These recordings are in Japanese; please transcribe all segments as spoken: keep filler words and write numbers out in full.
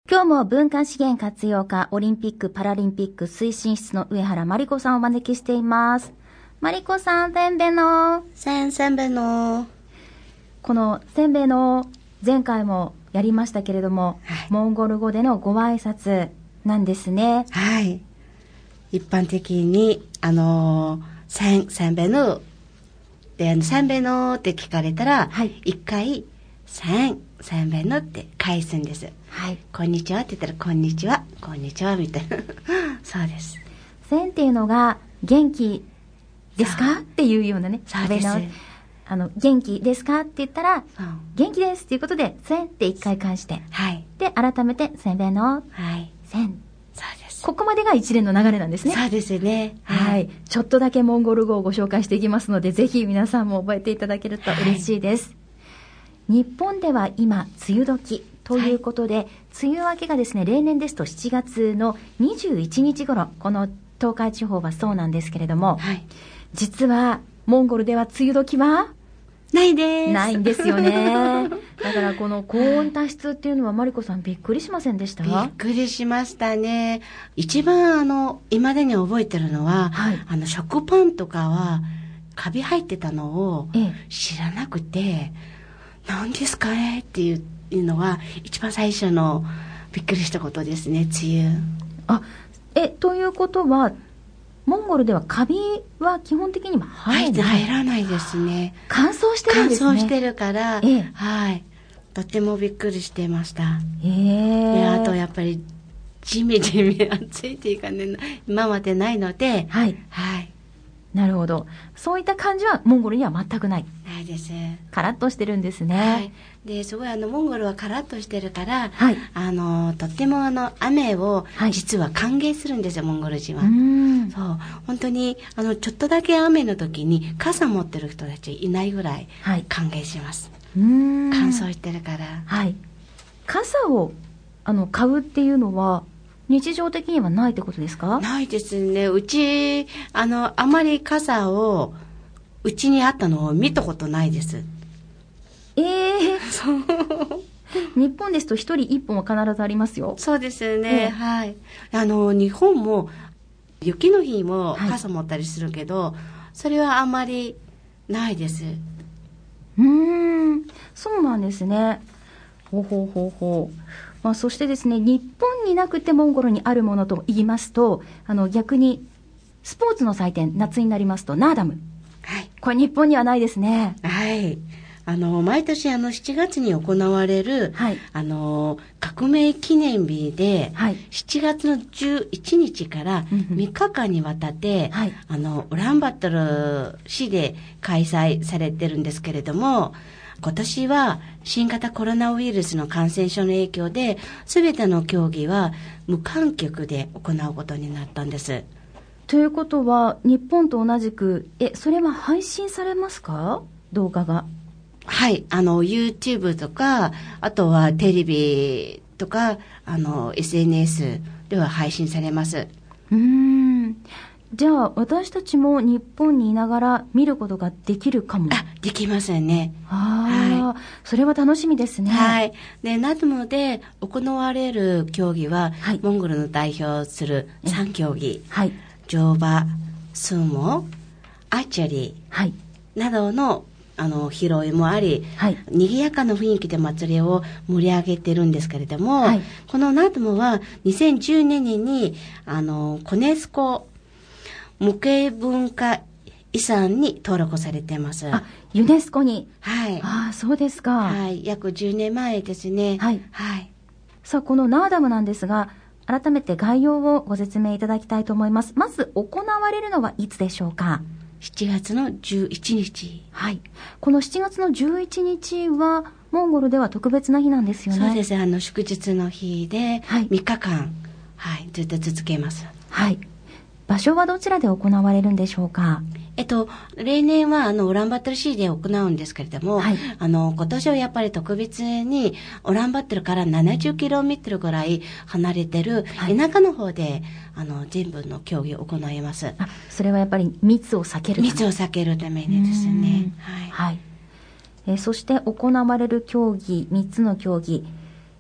今日も文化資源活用課オリンピック・パラリンピック推進室の上原真理子さんをお招きしています。真理子さん、せんべいのせんせんべいのこのせんべいの前回もやりましたけれども、はい、モンゴル語でのご挨拶なんですね。 はい。一般的にあのせんせんべいのでせんべいのって聞かれたら、はい、一回せんせんべいのって返すんです。はい。こんにちはって言ったらこんにちはこんにちはみたいなそうです。 せんっていうのが元気ですかっていうようなね。 そうです。 あの元気ですかって言ったら元気ですっていうことでせんって一回返して、はい。で改めてせんべいの、はい、せん。 そうです。 ここまでが一連の流れなんですね。 そうですね。 はい。はい、ちょっとだけモンゴル語をご紹介していきますので、ぜひ皆さんも覚えていただけると嬉しいです。はい、日本では今梅雨時ということで、はい、梅雨明けがですね、例年ですとしちがつのにじゅういちにち頃、この東海地方はそうなんですけれども、はい、実はモンゴルでは梅雨時はないです。 ないんですよね。だからこの高温多湿っていうのはマリコさんびっくりしませんでした？ びっくりしましたね。一番あの今でに覚えてるのは、はい、あの食パンとかはカビ入ってたのを知らなくて、ええ、何ですかねっていういうのが一番最初のびっくりしたことですね。梅雨。 あ、えということはモンゴルではカビは基本的には入らない。 入らないですね。 乾燥してるんですね。 乾燥してるから、ええ、はい。とてもびっくりしてました。ええ。で、あとやっぱりジメジメ暑いっていうかね、今までないので、はい、はい。 なるほど。そういった感じはモンゴルには全くない。 ないです。 カラッとしてるんですね。 はい。で、すごいあのモンゴルはカラッとしてるから、はい、あのとってもあの雨を実は歓迎するんですよ、はい、モンゴル人は。うん。そう、本当にあのちょっとだけ雨の時に傘持ってる人たちいないぐらい歓迎します。はい、うん。乾燥してるから。 はい。傘をあの買うっていうのは日常的にはないってことですか？ ないですね。うちあのあまり傘をうちにあったのを見たことないです。 ええー、そう日本ですと一人一本は必ずありますよ。 そうですね、えー、はい。あの日本も雪の日も傘持ったりするけど、はい、それはあまりないです。 うーん、そうなんですね。ほうほうほうほう。まあ、そしてですね、日本になくてモンゴルにあるものと言いますと、あの逆にスポーツの祭典、夏になりますとナーダム、はい、これ日本にはないですね。 はい。あの毎年あのしちがつに行われる、はい、あの革命記念日で、はい、しちがつのじゅういちにちからみっかかんにわたって、はい、あのウランバートル市で開催されてるんですけれども、今年は新型コロナウイルスの感染症の影響で全ての競技は無観客で行うことになったんです。 ということは日本と同じくえそれは配信されますか？動画が。 はい、あの YouTube とかあとはテレビとかあの エスエヌエス では配信されます。 うーん、じゃあ私たちも日本にいながら見ることができるかも。 あ、できますよね。 あ、はい、それは楽しみですね。 はい。で、ナドムで行われる競技は、はい、モンゴルの代表するさん競技、はい、乗馬、スーモ、アーチェリー、はい、などのあの披露もあり、はい、賑やかな雰囲気で祭りを盛り上げてるんですけれども、はい、このナドムはにせんじゅうねんにあのコネスコ無形文化遺産に登録されています。 あ、ユネスコに。 はい。 ああ、そうですか。 はい。約じゅうねんまえですね。はい。はい。 さあ、このナーダムなんですが、改めて概要をご説明いただきたいと思います。まず行われるのはいつでしょうか？ しちがつのじゅういちにち。 はい。このしちがつのじゅういちにちはモンゴルでは特別な日なんですよね。 そうです。あの祝日の日でみっかかん、はい、はい、ずっと続けます。 はい。場所はどちらで行われるんでしょうか？ えっと、例年はあのウランバートル市で行うんですけれども、はい、あの今年はやっぱり特別にウランバートルからななじゅっキロメートルぐらい離れてる田舎の方で、はい、あの全部の競技を行います。 あ、それはやっぱり密を避けるため。 密を避けるためにですね。 はい。はい。えー、そして行われる競技みっつの競技、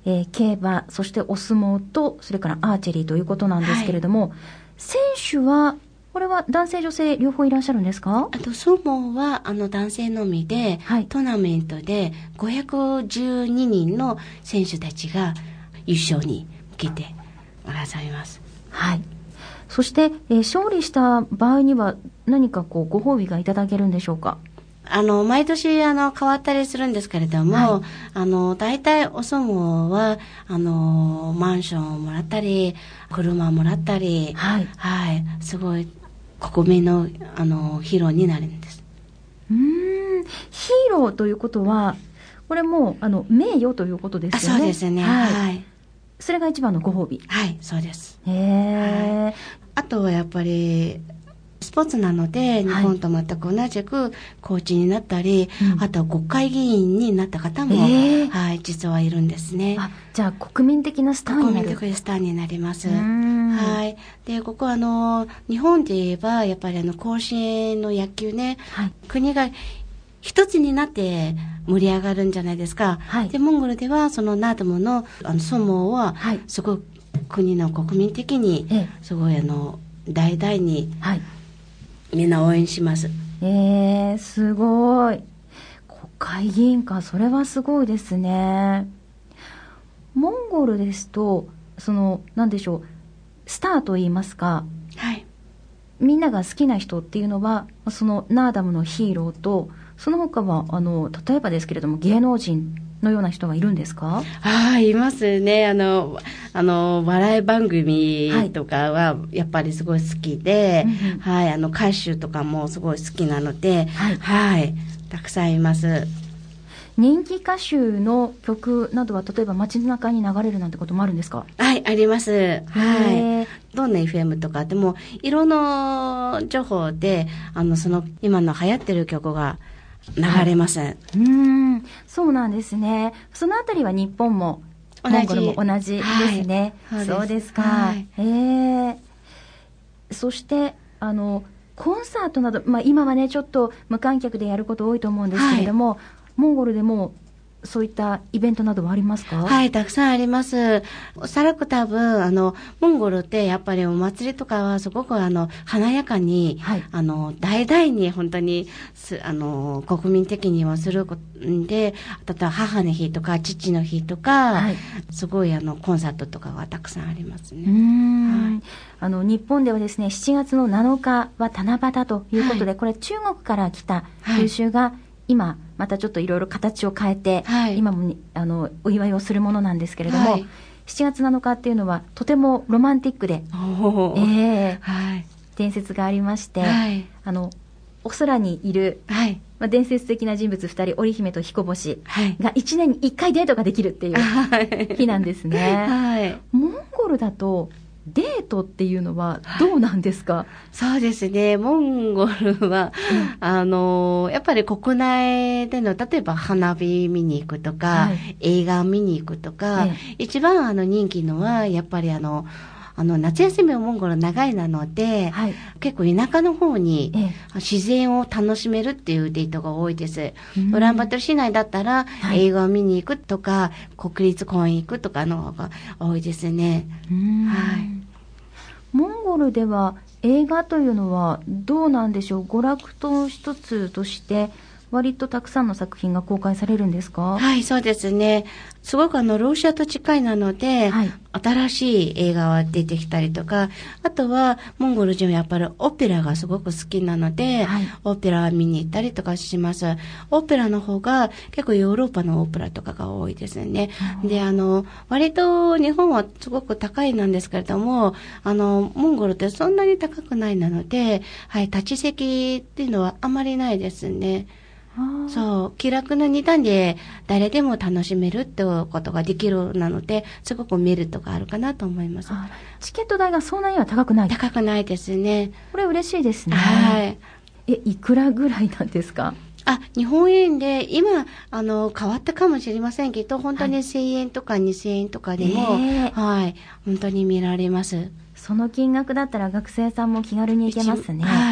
えー、競馬、そしてお相撲と、それからアーチェリーということなんですけれども、はい、選手は、これは男性女性両方いらっしゃるんですか？ あと相撲はあの男性のみで、はい、トーナメントでごひゃくじゅうににんの選手たちが優勝に向けて争います。 はい。そして、えー、勝利した場合には何かこうご褒美がいただけるんでしょうか？ あの毎年あの変わったりするんですけれども、はい、あの大体お相撲はあのマンションをもらったり車をもらったり、はい、はい、すごい国民のあのヒーローになるんです。 うーん、ヒーローということはこれもあの名誉ということですよね。 あ、そうですね。はい。はい、 それが一番のご褒美。 はい、そうです。 へえ、はい。 あとはやっぱりスポーツなので日本と全く同じくコーチになったり、はい、あとは国会議員になった方も、えーはい、実はいるんですね。 あ、じゃあ国民的なスターになる。 国民的スターになります。はい。で、ここはあの日本で言えばやっぱりあの甲子園の野球ね、はい、国が一つになって盛り上がるんじゃないですか。はい、でモンゴルではそのナードムのあの相撲は、はい、すごく国の国民的にすごいあの大々に、はい、みんな応援します。 えー、すごい。国会議員か、それはすごいですね。モンゴルですと、その、なんでしょう、スターと言いますか、はい、みんなが好きな人っていうのは、そのナーダムのヒーローと、その他は、あの、例えばですけれども、芸能人のような人がいるんですか？ ああ、いますね。あの、あの、笑い番組とかは、やっぱりすごい好きで、はい、はい、あの、歌手とかもすごい好きなので、はい、はい、たくさんいます。 人気歌手の曲などは、例えば街中に流れるなんてこともあるんですか？ はい、あります。はい。どんな エフエム とかでも、色の情報で、あの、その、今の流行ってる曲が、流れません。 うーん、そうなんですね。そのあたりは日本もモンゴルも同じですね。はい、そうですか。はい、えー、そしてあのコンサートなど、まあ、今はねちょっと無観客でやること多いと思うんですけれども、はい、モンゴルでもそういったイベントなどはありますか？ はい、たくさんあります。おそらく多分、あの、モンゴルってやっぱりお祭りとかはすごくあの、華やかに、はい、あの、大々に本当に、あの、国民的にはするんで、例えば母の日とか父の日とか、はい、すごいあの、コンサートとかはたくさんありますね。 うーん、はい、あの、日本ではですね、しちがつのなのかは七夕ということで、はい、これ中国から来た風習が、はい、今またちょっといろいろ形を変えて、はい、今もあのお祝いをするものなんですけれども、はい、しちがつなのかっていうのはとてもロマンティックで、えーはい、伝説がありまして、はい、あのお空にいる、はいまあ、伝説的な人物ふたり、織姫と彦星がいちねんにいっかいデートができるっていう日なんですね。はい、モンゴルだとデートっていうのはどうなんですか？はい、 そうですね。モンゴルは、うん、あの、やっぱり国内での、例えば花火見に行くとか、はい、映画見に行くとか、ええ、一番あの人気のは、やっぱりあの、あの夏休みはモンゴル長いなので、はい、結構田舎の方に自然を楽しめるっていうデートが多いです。ウランバートル市内だったら、はい、映画を見に行くとか、国立公園行くとかの方が多いですね。はい、 モンゴルでは映画というのはどうなんでしょう？娯楽の一つとして割とたくさんの作品が公開されるんですか？ はい、そうですね。すごくあのロシアと近いなので、はい、新しい映画は出てきたりとか、あとはモンゴル人はやっぱりオペラがすごく好きなので、はい、オペラ見に行ったりとかします。オペラの方が結構ヨーロッパのオペラとかが多いですね。で、あの割と日本はすごく高いなんですけれども、あのモンゴルってそんなに高くないなので、はい、立ち席っていうのはあまりないですね。そう、気楽な値段で誰でも楽しめるってことができるなので、すごくメリットがあるかなと思います。 チケット代がそんなには高くない？ 高くないですね。 これ嬉しいですね。 はい。 え、いくらぐらいなんですか？ あ、日本円で今あの変わったかもしれませんけど、本当にせんえんとかにせんえんとかでも、はい、はい、本当に見られます。 その金額だったら学生さんも気軽に行けますね。 はい。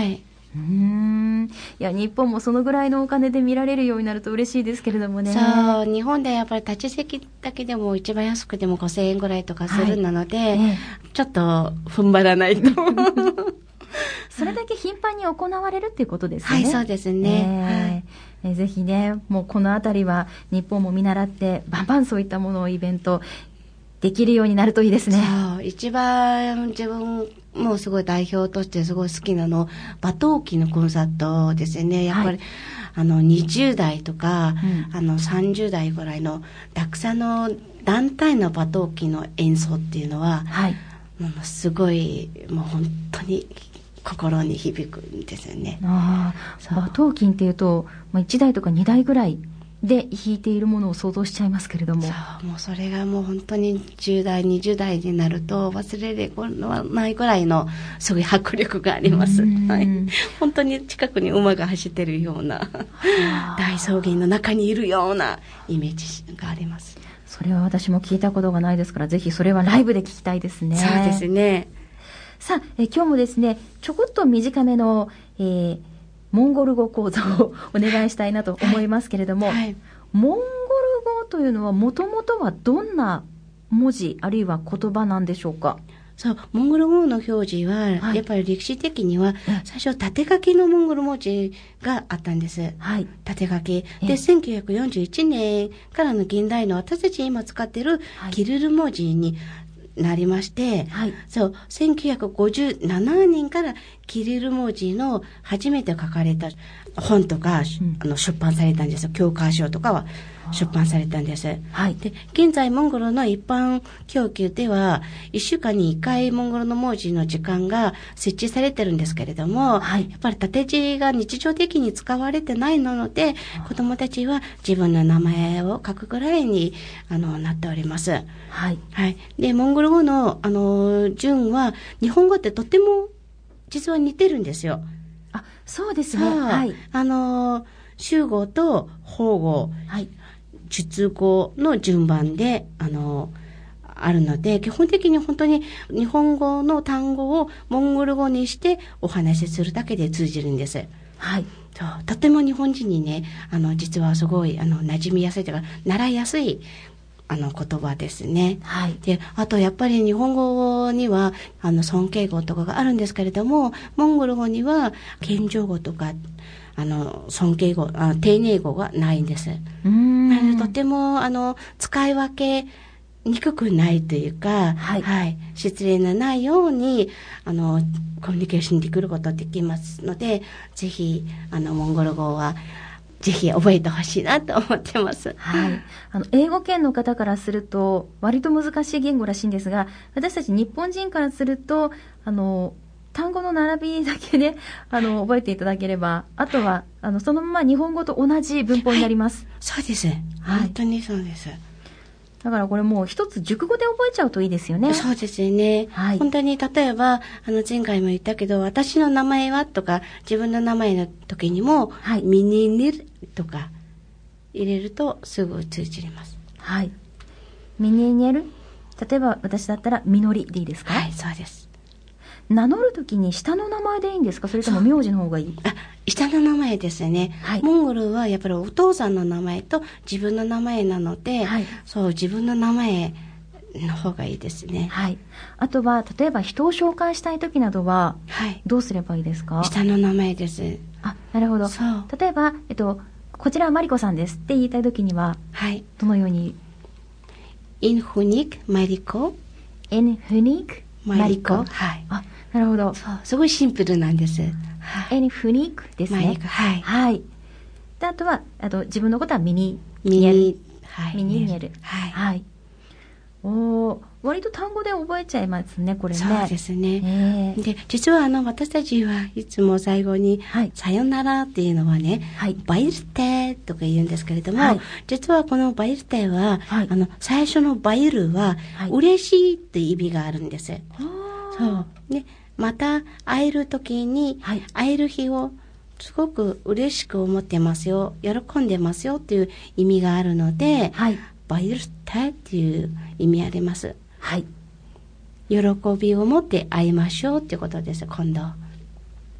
うーん。いや、日本もそのぐらいのお金で見られるようになると嬉しいですけれどもね。 そう、日本でやっぱり立ち席だけでも一番安くてもごせんえんぐらいとかするなので、はいええ、ちょっと踏ん張らないと。 それだけ頻繁に行われるっていうことですね。 はい、そうですね。 えーはい、ぜひね、もうこのあたりは日本も見習って、バンバンそういったものをイベントできるようになるといいですね。 そう、一番自分もすごい代表としてすごい好きなの、馬頭琴のコンサートですね。やっぱり、はい、あの、にじゅう代とか、うん、あの、さんじゅう代ぐらいのたくさんの団体の馬頭琴の演奏っていうのは、はい、もうすごい、もう本当に、心に響くんですよね。 ああ、馬頭琴っていうと、まあ、いちだいとかにだいぐらいで弾いているものを想像しちゃいますけれども。 そう、もうそれがもう本当にじゅう代、にじゅう代になると忘れられないぐらいのすごい迫力があります。はい。本当に近くに馬が走ってるような、大草原の中にいるようなイメージがあります。 それは私も聞いたことがないですから、ぜひそれはライブで聞きたいですね。 そうですね。 さあ、え今日もですね、ちょこっと短めの、えー、モンゴル語講座をお願いしたいなと思いますけれども、はいはい、モンゴル語というのはもともとはどんな文字あるいは言葉なんでしょうか？ そう、モンゴル語の表示は、はい、やっぱり歴史的には、最初縦書きのモンゴル文字があったんです。はい、縦書き。で、せんきゅうひゃくよんじゅういちねんからの現代の私たち今使っているキリル文字になりまして、はい、そう、せんきゅうひゃくごじゅうななねんからキリル文字の初めて書かれた本とか、うん、あの出版されたんですよ。教科書とかは出版されたんです。はい、で、現在モンゴルの一般教育では、いっしゅうかんにいっかいモンゴルの文字の時間が設置されてるんですけれども、はい、やっぱり縦字が日常的に使われてないので、子供たちは自分の名前を書くぐらいにあのなっております。はい。はい。で、モンゴル語のあの順は日本語ってとっても実は似てるんですよ。 あ、そうですね。はい。 あの集語と法語、はい、述語の順番であのあるので、基本的に本当に日本語の単語をモンゴル語にしてお話しするだけで通じるんです。はい。そう、とても日本人にね、あの実はすごいあの馴染みやすいというか習いやすいあの言葉ですね。はい。で、あとやっぱり日本語にはあの尊敬語とかがあるんですけれども、モンゴル語には謙譲語とかあの尊敬語、あ丁寧語がないんです。うーん。なのでとてもあの使い分けにくくないというか、はい、はい、失礼のないようにあのコミュニケーションできることができますので、ぜひあのモンゴル語はぜひ覚えてほしいなと思ってます。 はい。あの、英語圏の方からすると、割と難しい言語らしいんですが、私たち日本人からすると、あの、単語の並びだけね、あの、覚えていただければ、あとは、あの、そのまま日本語と同じ文法になります。はい、 そうです。本当にそうです。 だからこれもう一つ熟語で覚えちゃうといいですよね。 そうですよね。はい、本当に例えば、あの前回も言ったけど、私の名前はとか、自分の名前の時にも、はい、ミニニルとか入れるとすぐ通じます。 はい。ミニニル、例えば私だったらみのりでいいですか？ はい、そうです。 名乗るときに下の名前でいいんですか？それとも名字の方がいい？ あ、下の名前ですね。はい。モンゴルはやっぱりお父さんの名前と自分の名前なので、はい、そう、自分の名前の方がいいですね。 はい。あとは、例えば人を紹介したいときなどは、はい。どうすればいいですか？ 下の名前です。 あ、なるほど。そう。例えば、えっと、こちらはマリコさんですって言いたいときには、はい。どのように？ インフニクマリコ。 インフニクマリコ。はい。あ、なるほど。 そう、すごいシンプルなんです。 はい、エニフニークですね。はい。はい。で、あとは、あと自分のことはミニニエル。ミニ、はい。ミニニエル。はい。はい。おー、割と単語で覚えちゃいますね、これね。 そうですね。で、実はあの、私たちはいつも最後に、はい、さよならっていうのはね、はい、バイルテとか言うんですけれども、はい、実はこのバイルテは、はい、あの、最初のバイルは、はい、嬉しいっていう意味があるんです。そう。ね。また会える時に、はい、会える日をすごく嬉しく思ってますよ、喜んでますよっていう意味があるので、はい、バイルテっていう意味あります。はい。喜びを持って会いましょうっていうことです、今度。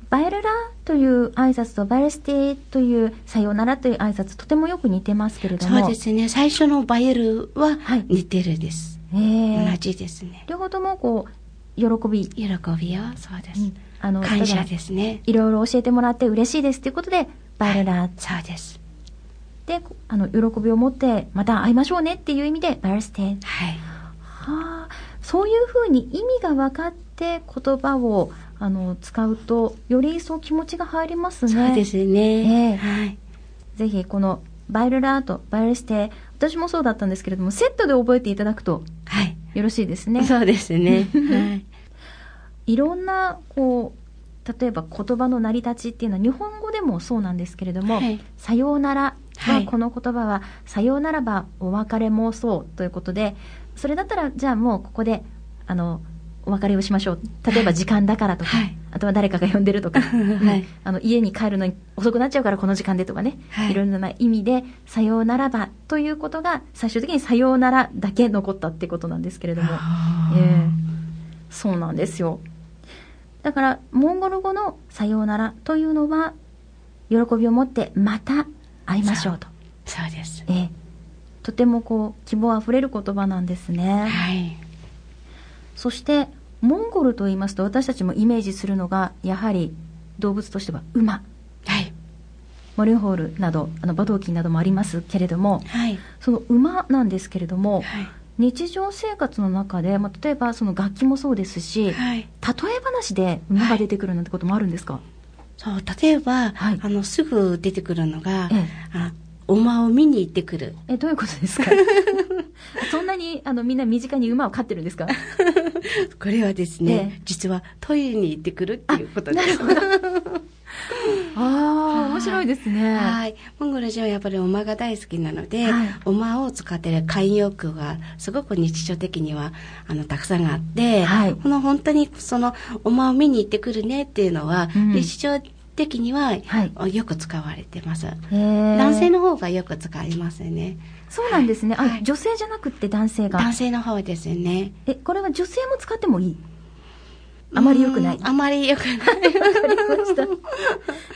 バイルラという挨拶とバイルステというさようならという挨拶、とてもよく似てますけれども。 そうですね。最初のバイルは似てるです。はい、えー、同じですね。 両方ともこう、喜び。 喜びよ。そうです。うん、あの、感謝ですね。 いろいろ教えてもらって嬉しいですということで、バイルラ、はい。 そうです。 で、あの、喜びを持って、また会いましょうねっていう意味で、バイルステ。はい。はあ、そういうふうに意味が分かって言葉を、あの使うとより一層気持ちが入りますね。 そうですね、えーはい、 ぜひこのバイルラーとバイルステ、私もそうだったんですけれども、セットで覚えていただくとよろしいですね。 はい、そうですね、はい、 いろんなこう例えば言葉の成り立ちっていうのは日本語でもそうなんですけれども、はい、さようならは、この言葉はさようならばお別れもそうということで、それだったらじゃあもうここであのお別れをしましょう。例えば時間だからとか、はい、あとは誰かが呼んでるとか、はい、あの家に帰るのに遅くなっちゃうからこの時間でとかね、はい、いろんな意味でさようならばということが最終的にさようならだけ残ったってことなんですけれども、えー、そうなんですよ。だからモンゴル語のさようならというのは喜びを持ってまた会いましょうと。 そう、そうです、 えー、とてもこう希望あふれる言葉なんですね。 はい。 そしてモンゴルと言いますと私たちもイメージするのがやはり動物としては馬、 はい、 モルホールなどあの馬頭琴などもありますけれども、 はい、 その馬なんですけれども、 はい、 日常生活の中で、まあ、例えばその楽器もそうですし、はい、例え話で馬が出てくるなんてこともあるんですか？ はい、そう例えば、はい、あのすぐ出てくるのが、ええ、あ馬を見に行ってくる。 え、どういうことですか？そんなにあのみんな身近に馬を飼ってるんですか？ これはですね、ええ、実はトイレに行ってくるっていうことです。 なるほど。ああ、面白いですね。 はい。モンゴル人はやっぱり馬が大好きなので、はい、馬を使っている慣用句がすごく日常的にはあのたくさんあって、はい、この本当にその馬を見に行ってくるねっていうのは、うん、日常的には、はい、よく使われてます。男性の方がよく使いますね。 そうなんですね。 はい、 あ、女性じゃなくて男性が。 男性の方ですね。 え、これは女性も使ってもいい？あまり良くない。 あまり良くない。 わかりました。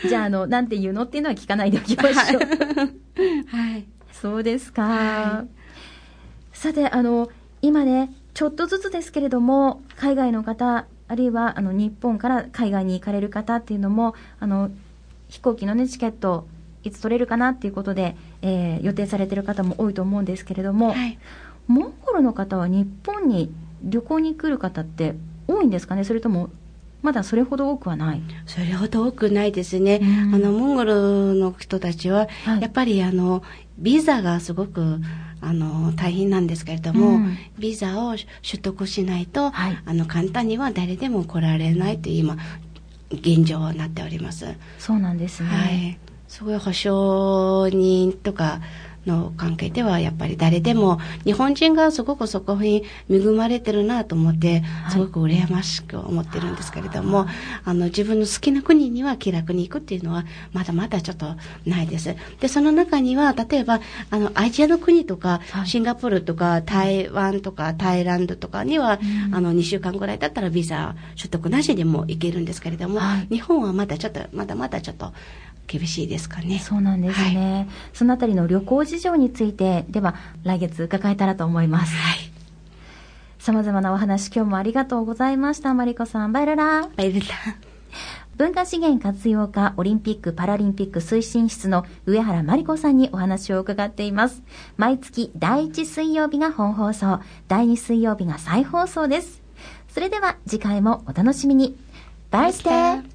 じゃあ、あの、なんて言うのっていうのは聞かないでおきましょう。 はい。 そうですか。 はい、 さて、あの、今ね、ちょっとずつですけれども、海外の方、あるいは、あの、日本から海外に行かれる方っていうのも、あの、飛行機のね、チケット、いつ取れるかなっていうことで、えー、予定されている方も多いと思うんですけれども、はい、モンゴルの方は日本に旅行に来る方って多いんですかね？それともまだそれほど多くはない？ それほど多くないですね。あのモンゴルの人たちは、はい、やっぱりあのビザがすごくあの大変なんですけれども、うん、ビザを取得しないと、はい、あの簡単には誰でも来られないという今現状になっております。 そうなんですね。 はい、すごい保証人とかの関係ではやっぱり誰でも日本人がすごくそこに恵まれてるなと思ってすごく羨ましく思ってるんですけれども、はい、あの自分の好きな国には気楽に行くっていうのはまだまだちょっとないです。でその中には例えばあのアジアの国とか、はい、シンガポールとか台湾とかタイランドとかには、うん、あのにしゅうかんぐらいだったらビザ取得なしでも行けるんですけれども、はい、日本はまだちょっとまだまだちょっと厳しいですかね。 そうなんですね。はい、そのあたりの旅行事情についてでは来月伺えたらと思います。 はい。 様々なお話今日もありがとうございました。マリコさん、バイルラバイルラ文化資源活用課オリンピック・パラリンピック推進室の上原マリコさんにお話を伺っています。毎月だいいち水曜日が本放送、だいに水曜日が再放送です。それでは次回もお楽しみに。バイステー